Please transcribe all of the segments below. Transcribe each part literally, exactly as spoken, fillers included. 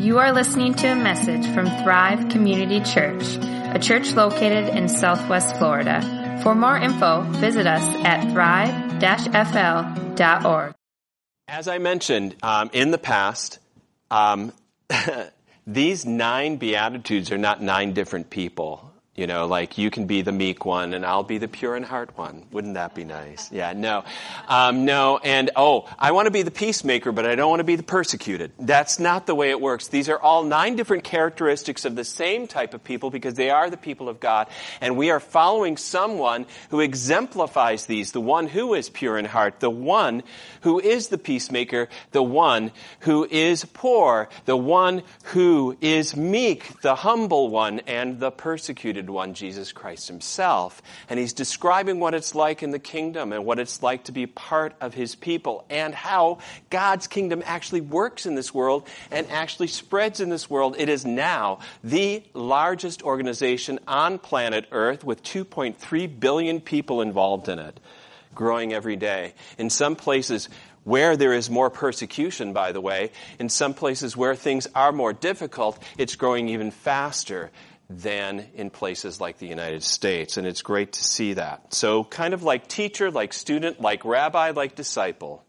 You are listening to a message from Thrive Community Church, a church located in Southwest Florida. For more info, visit us at thrive dash f l dot org. As I mentioned um, in the past, um, these nine Beatitudes are not nine different people. You know, like you can be the meek one and I'll be the pure in heart one. Wouldn't that be nice? Yeah, no. Um, no, and oh, I want to be the peacemaker, but I don't want to be the persecuted. That's not the way it works. These are all nine different characteristics of the same type of people because they are the people of God. And we are following someone who exemplifies these, the one who is pure in heart, the one who is the peacemaker, the one who is poor, the one who is meek, the humble one, and the persecuted one, Jesus Christ himself. And he's describing what it's like in the kingdom and what it's like to be part of his people and how God's kingdom actually works in this world and actually spreads in this world. It is now the largest organization on planet Earth with two point three billion people involved in it, growing every day. In some places where there is more persecution, by the way, in some places where things are more difficult, it's growing even faster than in places like the United States. And it's great to see that. So kind of like teacher, like student, like rabbi, like disciple.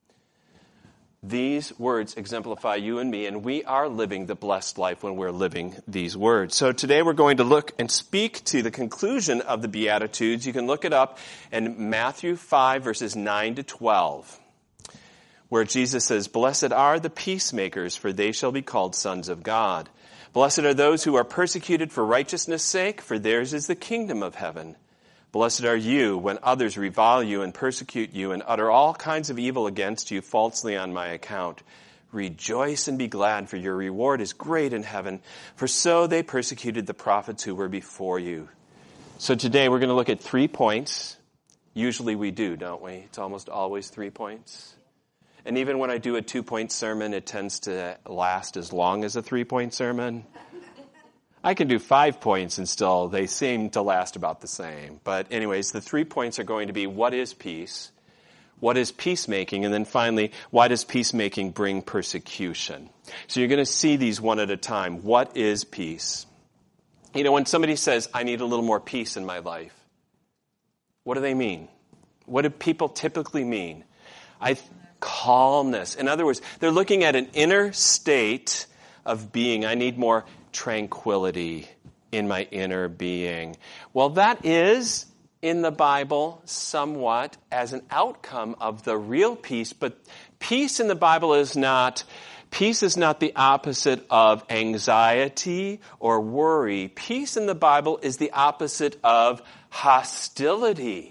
These words exemplify you and me, and we are living the blessed life when we're living these words. So today we're going to look and speak to the conclusion of the Beatitudes. You can look it up in Matthew five, verses nine to twelve, where Jesus says, "Blessed are the peacemakers, for they shall be called sons of God. Blessed are those who are persecuted for righteousness' sake, for theirs is the kingdom of heaven. Blessed are you when others revile you and persecute you and utter all kinds of evil against you falsely on my account. Rejoice and be glad, for your reward is great in heaven, for so they persecuted the prophets who were before you." So today we're going to look at three points. Usually we do, don't we? It's almost always three points. And even when I do a two-point sermon, it tends to last as long as a three-point sermon. I can do five points and still they seem to last about the same. But anyways, the three points are going to be, what is peace? What is peacemaking? And then finally, why does peacemaking bring persecution? So you're going to see these one at a time. What is peace? You know, when somebody says, I need a little more peace in my life, what do they mean? What do people typically mean? I... Calmness. In other words, they're looking at an inner state of being. I need more tranquility in my inner being. Well, that is in the Bible somewhat as an outcome of the real peace, but peace in the Bible is not, peace is not the opposite of anxiety or worry. Peace in the Bible is the opposite of hostility.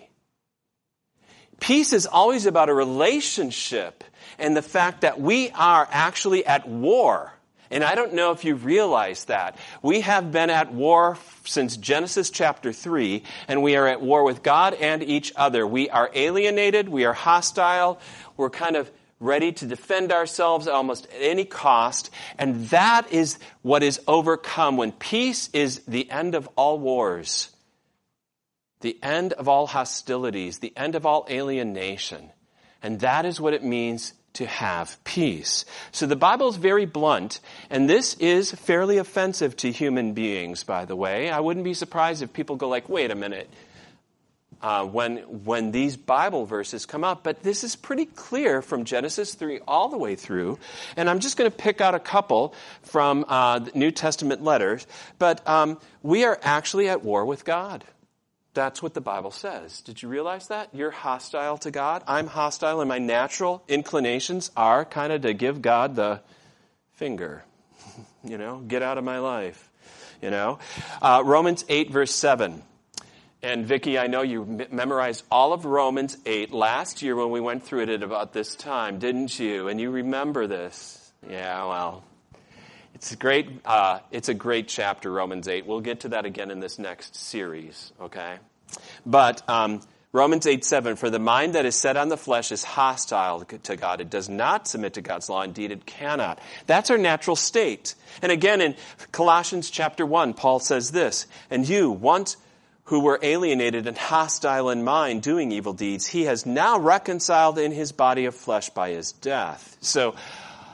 Peace is always about a relationship and the fact that we are actually at war. And I don't know if you realize that. We have been at war since Genesis chapter three, and we are at war with God and each other. We are alienated, we are hostile, we're kind of ready to defend ourselves almost at any cost. And that is what is overcome when peace is the end of all wars. The end of all hostilities, the end of all alienation. And that is what it means to have peace. So the Bible is very blunt, and this is fairly offensive to human beings, by the way. I wouldn't be surprised if people go like, wait a minute, uh, when, when these Bible verses come up. But this is pretty clear from Genesis three all the way through. And I'm just going to pick out a couple from uh, the New Testament letters. But um, we are actually at war with God. That's what the Bible says. Did you realize that? You're hostile to God. I'm hostile, and my natural inclinations are kind of to give God the finger. You know, get out of my life. You know, uh, Romans eight, verse seven. And Vicki, I know you memorized all of Romans eight last year when we went through it at about this time, didn't you? And you remember this. Yeah, well, It's a great, uh, it's a great chapter, Romans eight. We'll get to that again in this next series, okay? But um, Romans eight seven, for the mind that is set on the flesh is hostile to God. It does not submit to God's law. Indeed, it cannot. That's our natural state. And again, in Colossians chapter one, Paul says this, and you, once who were alienated and hostile in mind, doing evil deeds, he has now reconciled in his body of flesh by his death. So,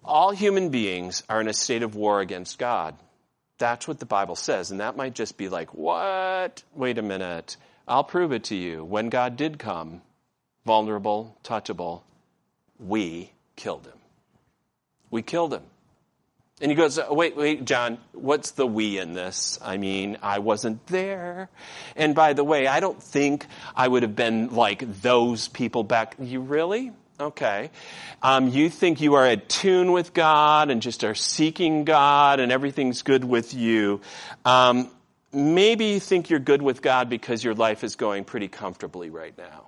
All human beings are in a state of war against God. That's what the Bible says. And that might just be like, what? Wait a minute. I'll prove it to you. When God did come, vulnerable, touchable, we killed him. We killed him. And he goes, wait, wait, John, what's the we in this? I mean, I wasn't there. And by the way, I don't think I would have been like those people back. You really? Okay. Um, you think you are at tune with God and just are seeking God and everything's good with you. Um, maybe you think you're good with God because your life is going pretty comfortably right now.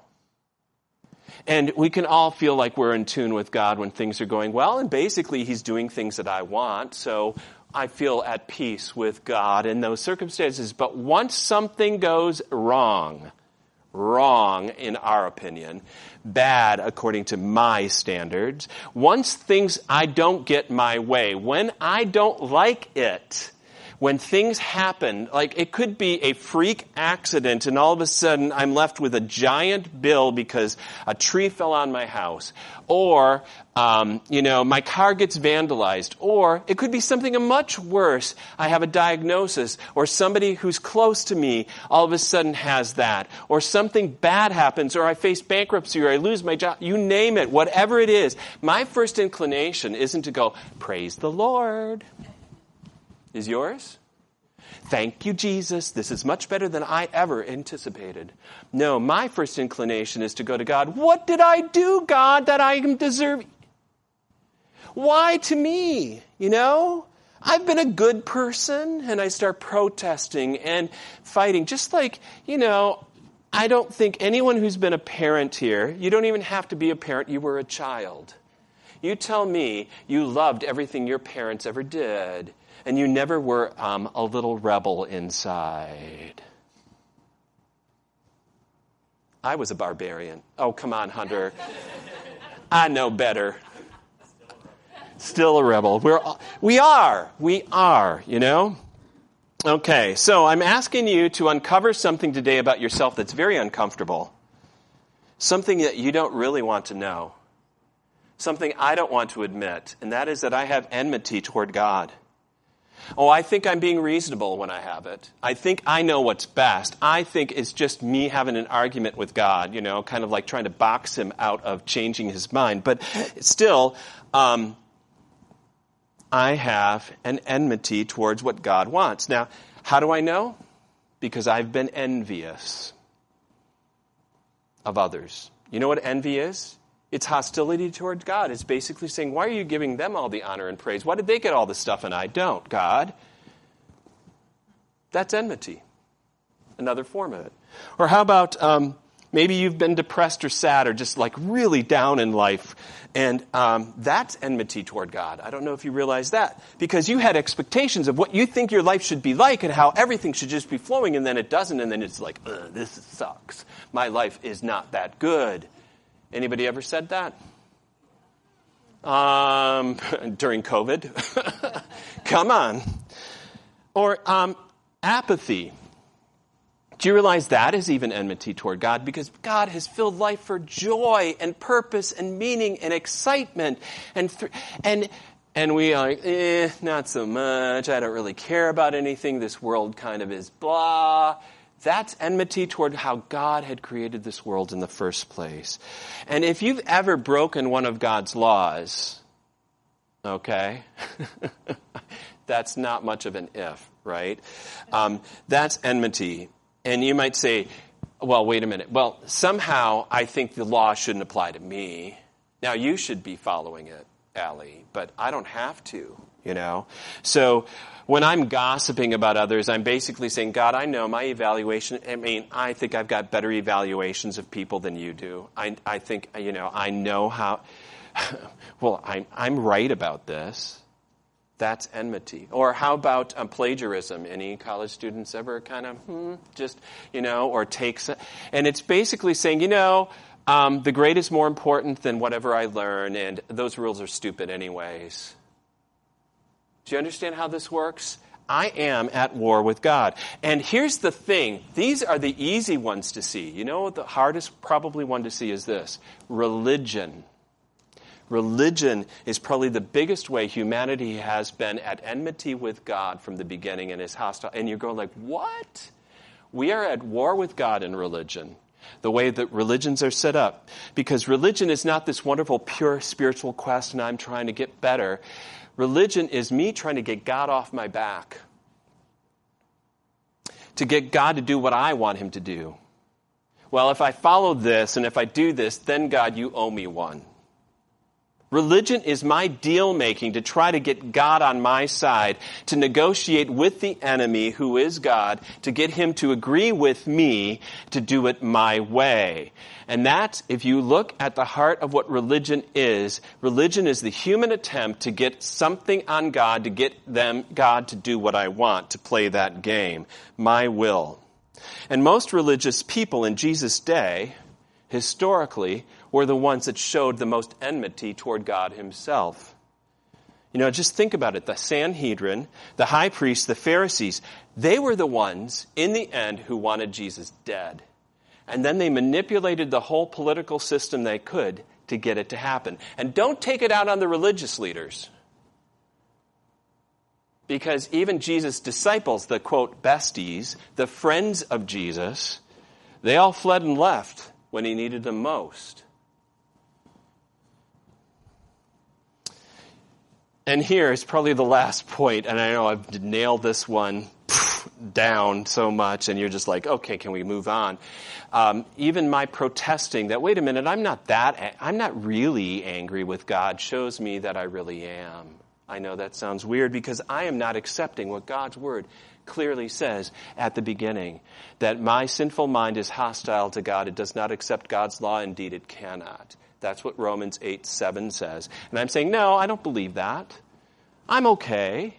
And we can all feel like we're in tune with God when things are going well. And basically, he's doing things that I want. So I feel at peace with God in those circumstances. But once something goes wrong, wrong in our opinion, bad according to my standards, once things I don't get my way, when I don't like it, when things happen, like it could be a freak accident and all of a sudden I'm left with a giant bill because a tree fell on my house. Or, um, you know, my car gets vandalized. Or it could be something much worse. I have a diagnosis. Or somebody who's close to me all of a sudden has that. Or something bad happens. Or I face bankruptcy. Or I lose my job. You name it. Whatever it is. My first inclination isn't to go, praise the Lord. Is yours? Thank you, Jesus. This is much better than I ever anticipated. No, my first inclination is to go to God. What did I do, God, that I am deserving? Why to me? You know, I've been a good person, and I start protesting and fighting. Just like, you know, I don't think anyone who's been a parent here, you don't even have to be a parent, you were a child. You tell me you loved everything your parents ever did. And you never were um, a little rebel inside. I was a barbarian. Oh, come on, Hunter. I know better. Still a rebel. We're, we are. We are, you know? Okay, so I'm asking you to uncover something today about yourself that's very uncomfortable. Something that you don't really want to know. Something I don't want to admit. And that is that I have enmity toward God. Oh, I think I'm being reasonable when I have it. I think I know what's best. I think it's just me having an argument with God, you know, kind of like trying to box him out of changing his mind. But still, um, I have an enmity towards what God wants. Now, how do I know? Because I've been envious of others. You know what envy is? It's hostility towards God. It's basically saying, why are you giving them all the honor and praise? Why did they get all the stuff and I don't, God? That's enmity. Another form of it. Or how about um, maybe you've been depressed or sad or just like really down in life. And um, that's enmity toward God. I don't know if you realize that. Because you had expectations of what you think your life should be like and how everything should just be flowing and then it doesn't. And then it's like, ugh, this sucks. My life is not that good. Anybody ever said that? Um, during COVID? Come on. Or um, apathy. Do you realize that is even enmity toward God? Because God has filled life for joy and purpose and meaning and excitement. And th- and and we are like, eh, not so much. I don't really care about anything. This world kind of is blah. That's enmity toward how God had created this world in the first place. And if you've ever broken one of God's laws, okay, that's not much of an if, right? Um, that's enmity. And you might say, well, wait a minute. Well, somehow I think the law shouldn't apply to me. Now, you should be following it, Allie, but I don't have to, you know? So when I'm gossiping about others, I'm basically saying, God, I know my evaluation. I mean, I think I've got better evaluations of people than you do. I, I think, you know, I know how, well, I'm, I'm right about this. That's enmity. Or how about um, plagiarism? Any college students ever kind of, hmm, just, you know, or takes, and it's basically saying, you know, um, the grade is more important than whatever I learn, and those rules are stupid anyways. Do you understand how this works? I am at war with God. And here's the thing. These are the easy ones to see. You know, the hardest probably one to see is this. Religion. Religion is probably the biggest way humanity has been at enmity with God from the beginning and is hostile. And you're going like, what? We are at war with God in religion, the way that religions are set up. Because religion is not this wonderful, pure spiritual quest and I'm trying to get better. Religion is me trying to get God off my back. To get God to do what I want him to do. Well, if I follow this and if I do this, then God, you owe me one. Religion is my deal-making to try to get God on my side, to negotiate with the enemy, who is God, to get him to agree with me to do it my way. And that's, if you look at the heart of what religion is, religion is the human attempt to get something on God, to get them, God to do what I want, to play that game, my will. And most religious people in Jesus' day, historically, were the ones that showed the most enmity toward God himself. You know, just think about it. The Sanhedrin, the high priests, the Pharisees, they were the ones, in the end, who wanted Jesus dead. And then they manipulated the whole political system they could to get it to happen. And don't take it out on the religious leaders. Because even Jesus' disciples, the, quote, besties, the friends of Jesus, they all fled and left when he needed them most. And here is probably the last point, and I know I've nailed this one down so much, and you're just like, okay, can we move on? Um, even my protesting that, wait a minute, I'm not that, I'm not really angry with God, shows me that I really am. I know that sounds weird because I am not accepting what God's word clearly says at the beginning, that my sinful mind is hostile to God. It does not accept God's law. Indeed, it cannot. That's what Romans eight seven says. And I'm saying, no, I don't believe that. I'm okay.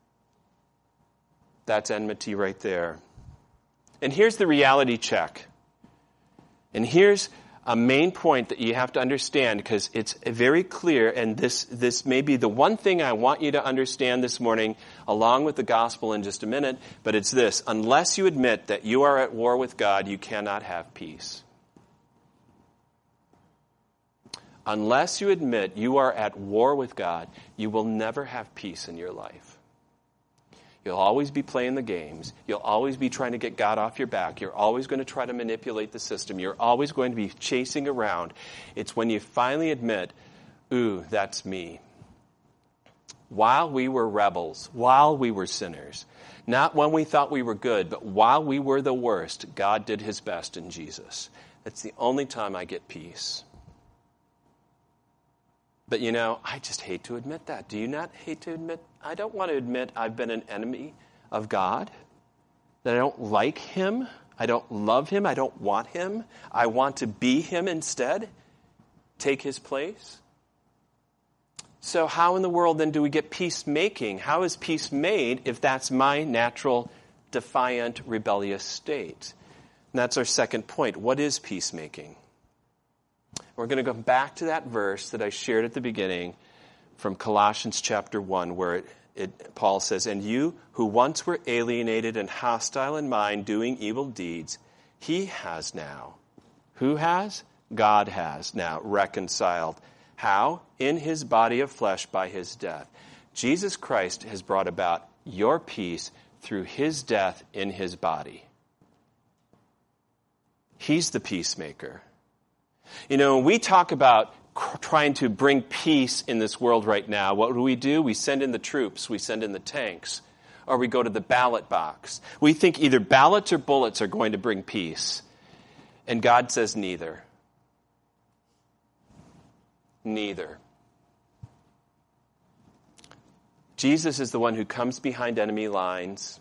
That's enmity right there. And here's the reality check. And here's a main point that you have to understand, because it's very clear, and this, this may be the one thing I want you to understand this morning, along with the gospel in just a minute, but it's this: unless you admit that you are at war with God, you cannot have peace. Unless you admit you are at war with God, you will never have peace in your life. You'll always be playing the games. You'll always be trying to get God off your back. You're always going to try to manipulate the system. You're always going to be chasing around. It's when you finally admit, ooh, that's me. While we were rebels, while we were sinners, not when we thought we were good, but while we were the worst, God did his best in Jesus. That's the only time I get peace. But, you know, I just hate to admit that. Do you not hate to admit? I don't want to admit I've been an enemy of God, that I don't like him, I don't love him, I don't want him. I want to be him instead, take his place. So how in the world then do we get peacemaking? How is peace made if that's my natural, defiant, rebellious state? And that's our second point. What is peacemaking? We're going to go back to that verse that I shared at the beginning from Colossians chapter one, where it, it, Paul says, "And you who once were alienated and hostile in mind, doing evil deeds, he has now." Who has? God has now reconciled. How? In his body of flesh by his death. Jesus Christ has brought about your peace through his death in his body. He's the peacemaker. You know, when we talk about trying to bring peace in this world right now, what do we do? We send in the troops, we send in the tanks, or we go to the ballot box. We think either ballots or bullets are going to bring peace. And God says neither. Neither. Jesus is the one who comes behind enemy lines.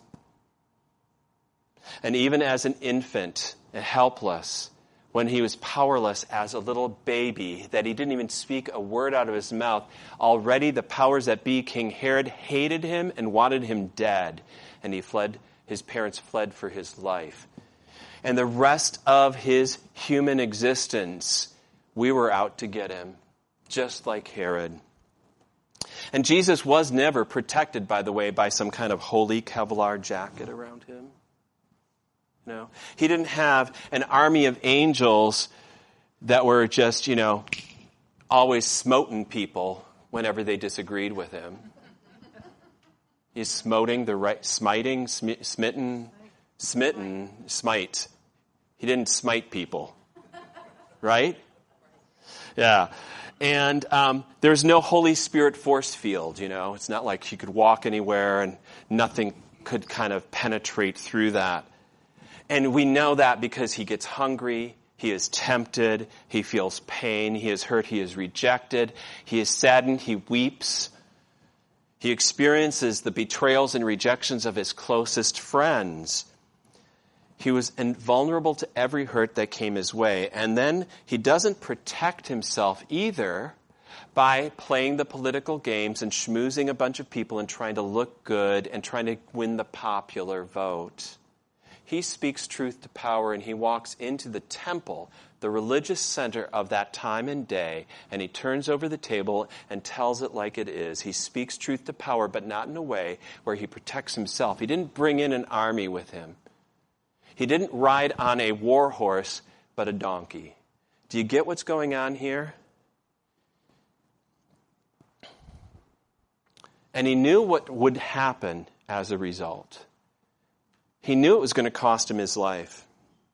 And even as an infant, helpless, when he was powerless as a little baby, that he didn't even speak a word out of his mouth, already the powers that be, King Herod, hated him and wanted him dead. And he fled, his parents fled for his life. And the rest of his human existence, we were out to get him, just like Herod. And Jesus was never protected, by the way, by some kind of holy Kevlar jacket around him. No, he didn't have an army of angels that were just, you know, always smoting people whenever they disagreed with him. He's smoting the right, smiting, sm- smitten, smitten, smite. He didn't smite people, right? Yeah. And um, there's no Holy Spirit force field, you know. It's not like he could walk anywhere and nothing could kind of penetrate through that. And we know that because he gets hungry, he is tempted, he feels pain, he is hurt, he is rejected, he is saddened, he weeps. He experiences the betrayals and rejections of his closest friends. He was invulnerable to every hurt that came his way. And then he doesn't protect himself either by playing the political games and schmoozing a bunch of people and trying to look good and trying to win the popular vote. He speaks truth to power, and he walks into the temple, the religious center of that time and day, and he turns over the table and tells it like it is. He speaks truth to power, but not in a way where he protects himself. He didn't bring in an army with him. He didn't ride on a war horse, but a donkey. Do you get what's going on here? And he knew what would happen as a result. He knew it was going to cost him his life.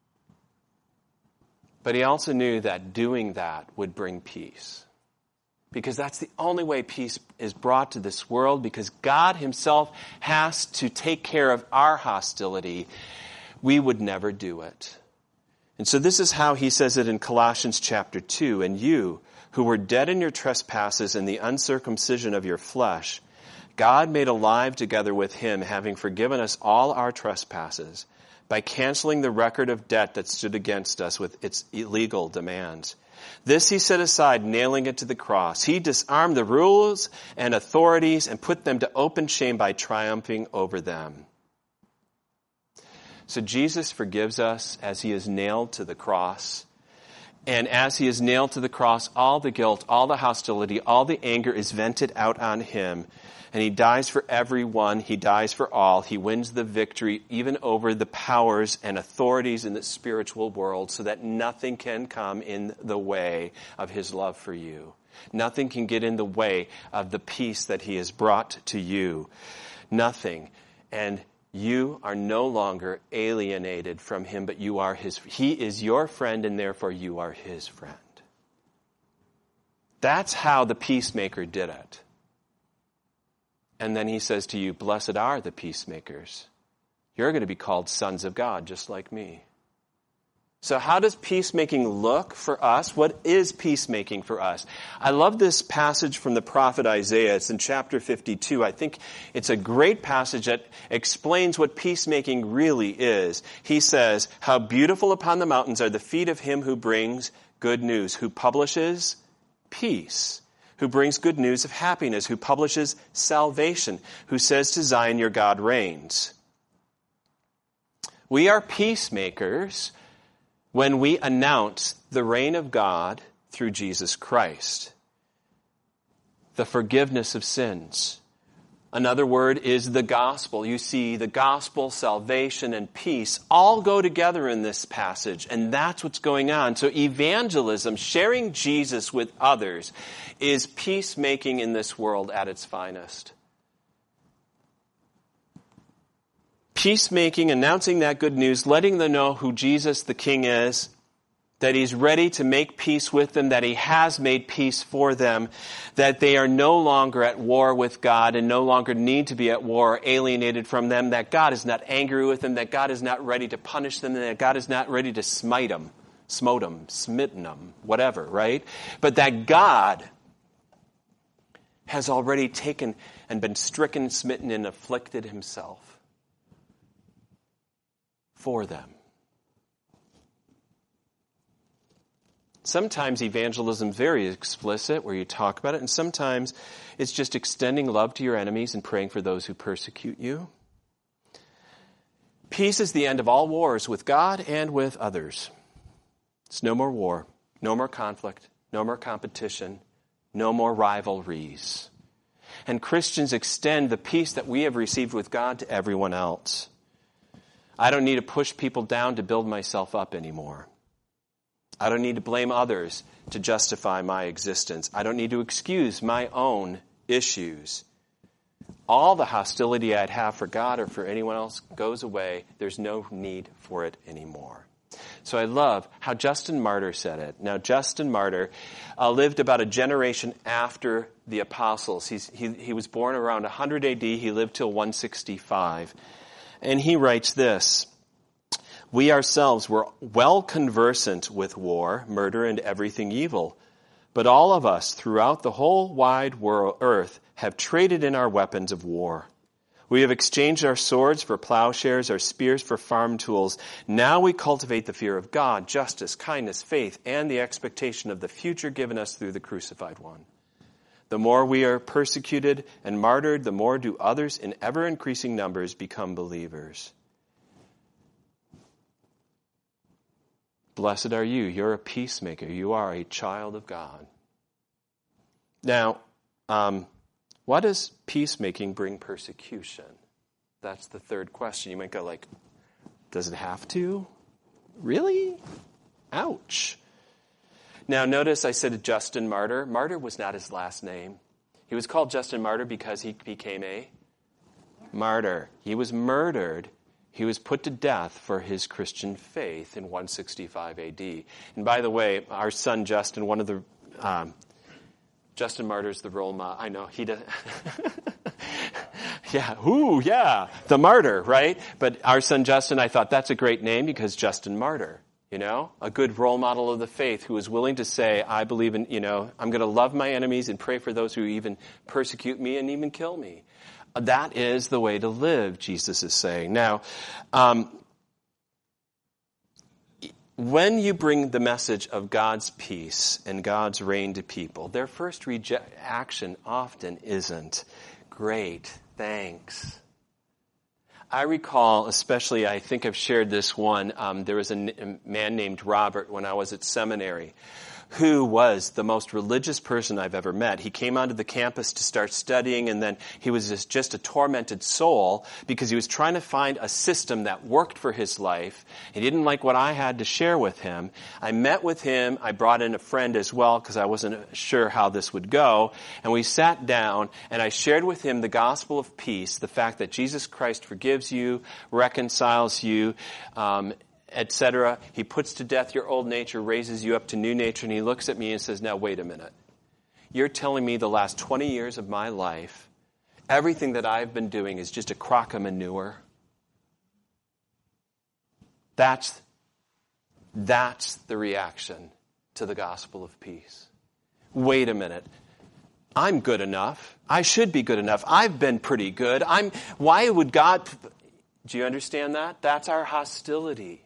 But he also knew that doing that would bring peace. Because that's the only way peace is brought to this world, because God himself has to take care of our hostility. We would never do it. And so this is how he says it in Colossians chapter two. And you, who were dead in your trespasses and the uncircumcision of your flesh, God made alive together with him, having forgiven us all our trespasses, by canceling the record of debt that stood against us with its illegal demands. This he set aside, nailing it to the cross. He disarmed the rulers and authorities and put them to open shame by triumphing over them. So Jesus forgives us as he is nailed to the cross. And as he is nailed to the cross, all the guilt, all the hostility, all the anger is vented out on him. And he dies for everyone. He dies for all. He wins the victory even over the powers and authorities in the spiritual world, so that nothing can come in the way of his love for you. Nothing can get in the way of the peace that he has brought to you. Nothing. And you are no longer alienated from him, but you are his. He is your friend, and therefore you are his friend. That's how the peacemaker did it. And then he says to you, blessed are the peacemakers. You're going to be called sons of God, just like me. So how does peacemaking look for us? What is peacemaking for us? I love this passage from the prophet Isaiah. It's in chapter fifty-two. I think it's a great passage that explains what peacemaking really is. He says, how beautiful upon the mountains are the feet of him who brings good news, who publishes peace, who brings good news of happiness, who publishes salvation, who says to Zion, your God reigns. We are peacemakers when we announce the reign of God through Jesus Christ. The forgiveness of sins. Another word is the gospel. You see, the gospel, salvation, and peace all go together in this passage, and that's what's going on. So evangelism, sharing Jesus with others, is peacemaking in this world at its finest. Peacemaking, announcing that good news, letting them know who Jesus the King is, that he's ready to make peace with them, that he has made peace for them, that they are no longer at war with God and no longer need to be at war or alienated from them, that God is not angry with them, that God is not ready to punish them, that God is not ready to smite them, smote them, smitten them, whatever, right? But that God has already taken and been stricken, smitten, and afflicted himself for them. Sometimes evangelism is very explicit, where you talk about it, and sometimes it's just extending love to your enemies and praying for those who persecute you. Peace is the end of all wars with God and with others. It's no more war, no more conflict, no more competition, no more rivalries. And Christians extend the peace that we have received with God to everyone else. I don't need to push people down to build myself up anymore. I don't need to blame others to justify my existence. I don't need to excuse my own issues. All the hostility I'd have for God or for anyone else goes away. There's no need for it anymore. So I love how Justin Martyr said it. Now, Justin Martyr uh, lived about a generation after the apostles. He's, he, he was born around one hundred A D. He lived till one sixty-five. And he writes this: "We ourselves were well conversant with war, murder, and everything evil. But all of us throughout the whole wide world, earth have traded in our weapons of war. We have exchanged our swords for plowshares, our spears for farm tools. Now we cultivate the fear of God, justice, kindness, faith, and the expectation of the future given us through the crucified one. The more we are persecuted and martyred, the more do others in ever-increasing numbers become believers. Blessed are you. You're a peacemaker. You are a child of God." Now, um, why does peacemaking bring persecution? That's the third question. You might go like, does it have to? Really? Ouch. Now, notice I said Justin Martyr. Martyr was not his last name. He was called Justin Martyr because he became a martyr. He was murdered. He was put to death for his Christian faith in one sixty-five A D. And by the way, our son Justin, one of the, um, Justin Martyr's the role model. I know, he does. yeah, ooh, yeah, the martyr, right? But our son Justin, I thought that's a great name because Justin Martyr, you know, a good role model of the faith who is willing to say, I believe in, you know, I'm going to love my enemies and pray for those who even persecute me and even kill me. That is the way to live, Jesus is saying. Now, um, when you bring the message of God's peace and God's reign to people, their first reaction often isn't, great, thanks. I recall, especially, I think I've shared this one, um, there was a, n- a man named Robert when I was at seminary, who was the most religious person I've ever met. He came onto the campus to start studying, and then he was just, just a tormented soul because he was trying to find a system that worked for his life. He didn't like what I had to share with him. I met with him. I brought in a friend as well because I wasn't sure how this would go. And we sat down, and I shared with him the gospel of peace, the fact that Jesus Christ forgives you, reconciles you, um, et cetera. He puts to death your old nature, raises you up to new nature, and he looks at me and says, now wait a minute. You're telling me the last twenty years of my life, everything that I've been doing is just a crock of manure? That's, that's the reaction to the gospel of peace. Wait a minute. I'm good enough. I should be good enough. I've been pretty good. I'm. Why would God... Do you understand that? That's our hostility.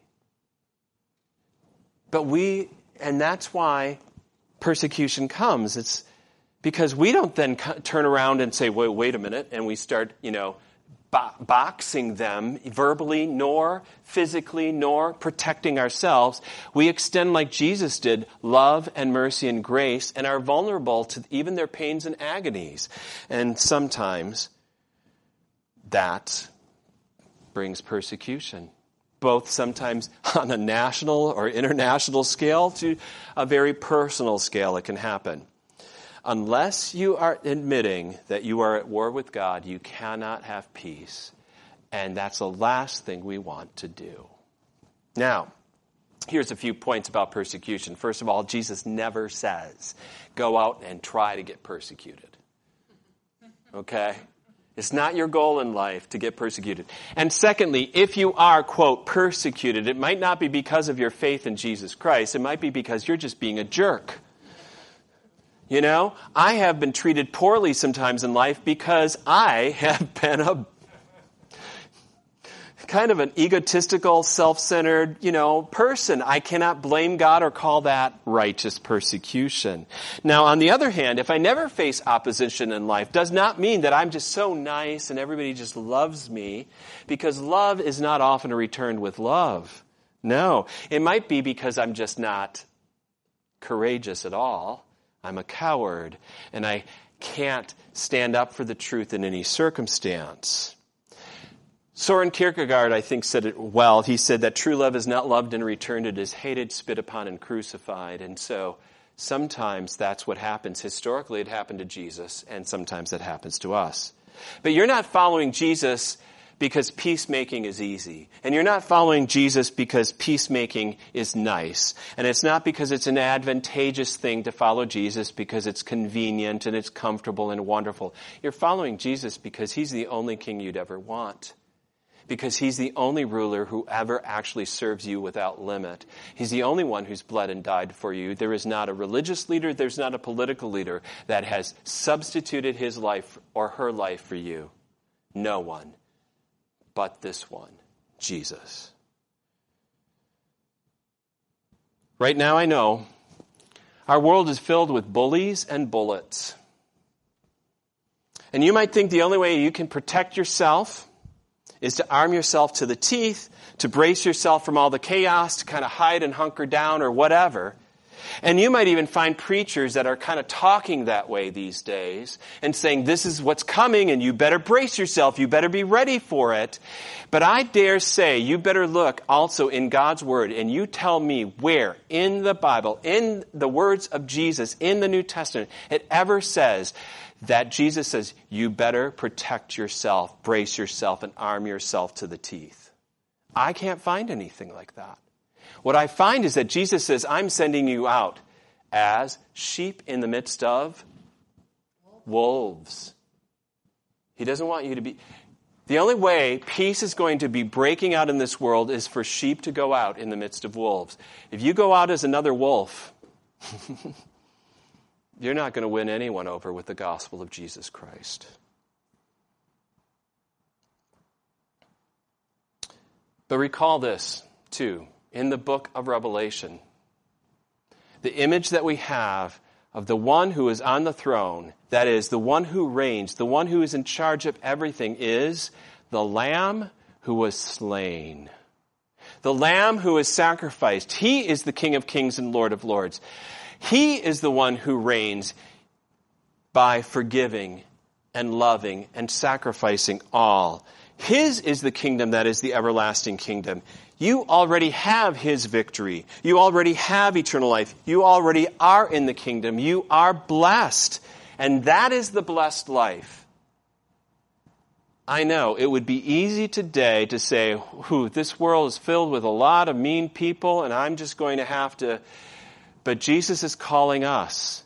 But we, and that's why persecution comes. It's because we don't then turn around and say, wait, wait a minute, and we start, you know, bo- boxing them verbally, nor physically, nor protecting ourselves. We extend, like Jesus did, love and mercy and grace, and are vulnerable to even their pains and agonies. And sometimes that brings persecution, both sometimes on a national or international scale to a very personal scale. It can happen. Unless you are admitting that you are at war with God, you cannot have peace. And that's the last thing we want to do. Now, here's a few points about persecution. First of all, Jesus never says, go out and try to get persecuted. Okay? It's not your goal in life to get persecuted. And secondly, if you are, quote, persecuted, it might not be because of your faith in Jesus Christ. It might be because you're just being a jerk. You know, I have been treated poorly sometimes in life because I have been a kind of an egotistical, self-centered, you know, person. I cannot blame God or call that righteous persecution. Now, on the other hand, if I never face opposition in life, does not mean that I'm just so nice and everybody just loves me, because love is not often returned with love. No, it might be because I'm just not courageous at all. I'm a coward, and I can't stand up for the truth in any circumstance. Soren Kierkegaard, I think, said it well. He said that true love is not loved and returned. It is hated, spit upon, and crucified. And so sometimes that's what happens. Historically, it happened to Jesus, and sometimes it happens to us. But you're not following Jesus because peacemaking is easy. And you're not following Jesus because peacemaking is nice. And it's not because it's an advantageous thing to follow Jesus because it's convenient and it's comfortable and wonderful. You're following Jesus because he's the only king you'd ever want. Because he's the only ruler who ever actually serves you without limit. He's the only one who's bled and died for you. There is not a religious leader, there's not a political leader that has substituted his life or her life for you. No one. But this one, Jesus. Right now I know our world is filled with bullies and bullets. And you might think the only way you can protect yourself is to arm yourself to the teeth, to brace yourself from all the chaos, to kind of hide and hunker down or whatever. And you might even find preachers that are kind of talking that way these days and saying, this is what's coming and you better brace yourself, you better be ready for it. But I dare say you better look also in God's Word and you tell me where in the Bible, in the words of Jesus, in the New Testament, it ever says that Jesus says, you better protect yourself, brace yourself, and arm yourself to the teeth. I can't find anything like that. What I find is that Jesus says, I'm sending you out as sheep in the midst of wolves. He doesn't want you to be... The only way peace is going to be breaking out in this world is for sheep to go out in the midst of wolves. If you go out as another wolf, you're not going to win anyone over with the gospel of Jesus Christ. But recall this, too. In the book of Revelation, the image that we have of the one who is on the throne, that is, the one who reigns, the one who is in charge of everything, is the Lamb who was slain. The Lamb who is sacrificed. He is the King of kings and Lord of lords. He is the one who reigns by forgiving and loving and sacrificing all. His is the kingdom that is the everlasting kingdom. You already have his victory. You already have eternal life. You already are in the kingdom. You are blessed. And that is the blessed life. I know it would be easy today to say, "Whew, this world is filled with a lot of mean people and I'm just going to have to..." But Jesus is calling us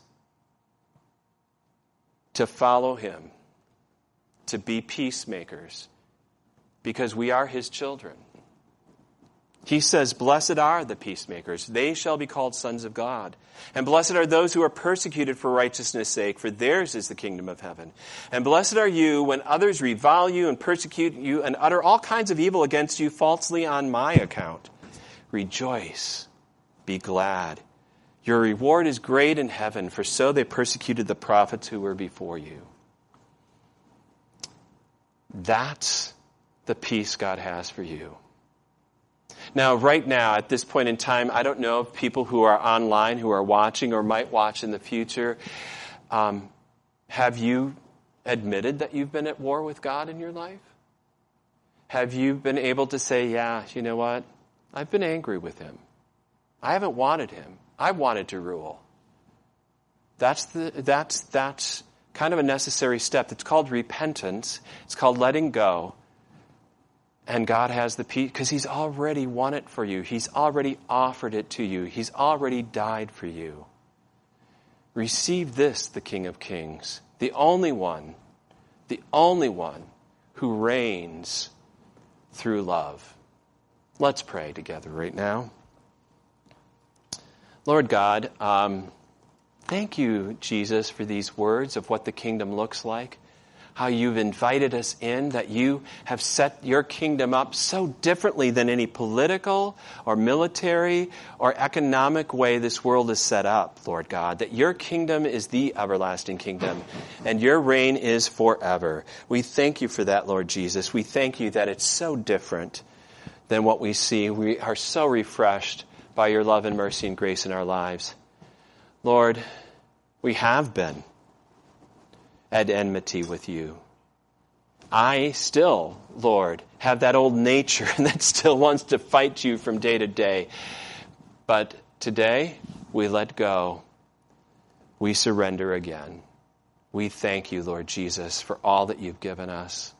to follow him, to be peacemakers, because we are his children. He says, blessed are the peacemakers. They shall be called sons of God. And blessed are those who are persecuted for righteousness' sake, for theirs is the kingdom of heaven. And blessed are you when others revile you and persecute you and utter all kinds of evil against you falsely on my account. Rejoice, be glad. Your reward is great in heaven, for so they persecuted the prophets who were before you. That's the peace God has for you. Now, right now, at this point in time, I don't know if people who are online, who are watching or might watch in the future, um, have you admitted that you've been at war with God in your life? Have you been able to say, yeah, you know what? I've been angry with him. I haven't wanted him. I wanted to rule. That's the, that's, that's kind of a necessary step. It's called repentance. It's called letting go. And God has the peace because he's already won it for you. He's already offered it to you. He's already died for you. Receive this, the King of Kings, the only one, the only one who reigns through love. Let's pray together right now. Lord God, um, thank you, Jesus, for these words of what the kingdom looks like. How you've invited us in, that you have set your kingdom up so differently than any political or military or economic way this world is set up, Lord God. That your kingdom is the everlasting kingdom and your reign is forever. We thank you for that, Lord Jesus. We thank you that it's so different than what we see. We are so refreshed by your love and mercy and grace in our lives. Lord, we have been at enmity with you. I still, Lord, have that old nature that still wants to fight you from day to day. But today, we let go. We surrender again. We thank you, Lord Jesus, for all that you've given us.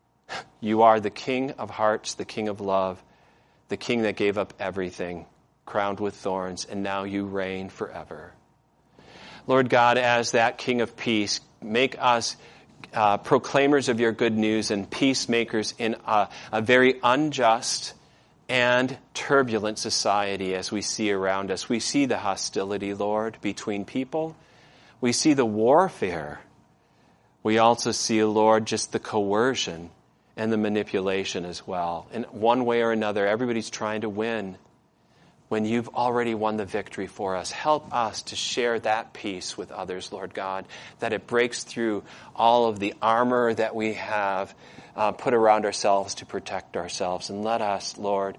You are the King of hearts, the King of love, the King that gave up everything, crowned with thorns, and now you reign forever. Lord God, as that King of peace, make us uh, proclaimers of your good news and peacemakers in a, a very unjust and turbulent society as we see around us. We see the hostility, Lord, between people. We see the warfare. We also see, Lord, just the coercion and the manipulation as well. In one way or another, everybody's trying to win when you've already won the victory for us. Help us to share that peace with others, Lord God, that it breaks through all of the armor that we have uh, put around ourselves to protect ourselves. And let us, Lord,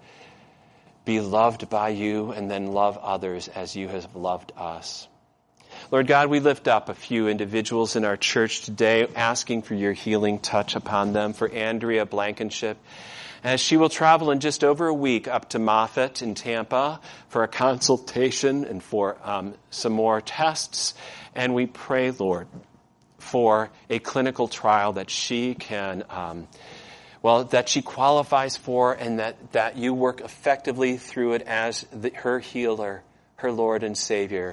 be loved by you and then love others as you have loved us. Lord God, we lift up a few individuals in our church today, asking for your healing touch upon them. For Andrea Blankenship, as she will travel in just over a week up to Moffitt in Tampa for a consultation and for um, some more tests. And we pray, Lord, for a clinical trial that she can, um, well, that she qualifies for, and that, that you work effectively through it as the, her healer, her Lord and Savior.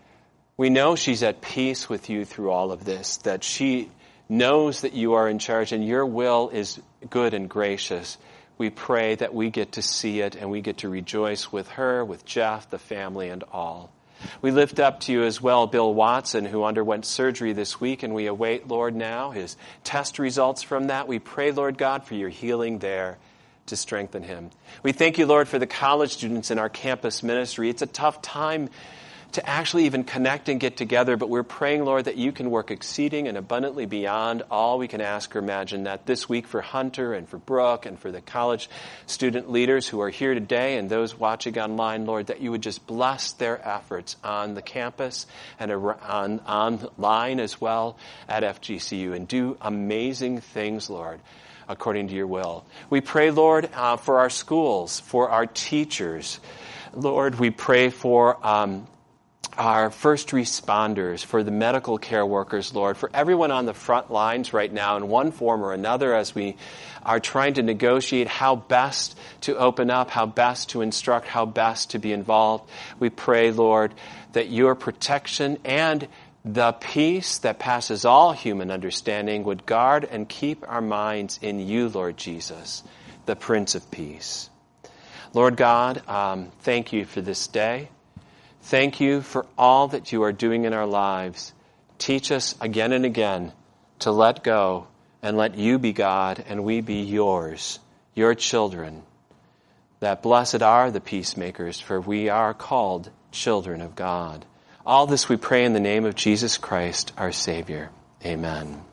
We know she's at peace with you through all of this, that she knows that you are in charge and your will is good and gracious. We pray that we get to see it and we get to rejoice with her, with Jeff, the family, and all. We lift up to you as well Bill Watson, who underwent surgery this week, and we await, Lord, now his test results from that. We pray, Lord God, for your healing there to strengthen him. We thank you, Lord, for the college students in our campus ministry. It's a tough time to actually even connect and get together, but we're praying, Lord, that you can work exceeding and abundantly beyond all we can ask or imagine, that this week for Hunter and for Brooke and for the college student leaders who are here today and those watching online, Lord, that you would just bless their efforts on the campus and on online as well at F G C U, and do amazing things, Lord, according to your will. We pray, Lord, uh, for our schools, for our teachers. Lord, we pray for um, our first responders, for the medical care workers, Lord, for everyone on the front lines right now in one form or another as we are trying to negotiate how best to open up, how best to instruct, how best to be involved. We pray, Lord, that your protection and the peace that passes all human understanding would guard and keep our minds in you, Lord Jesus, the Prince of Peace. Lord God, um, thank you for this day. Thank you for all that you are doing in our lives. Teach us again and again to let go and let you be God and we be yours, your children. That blessed are the peacemakers, for we are called children of God. All this we pray in the name of Jesus Christ, our Savior. Amen.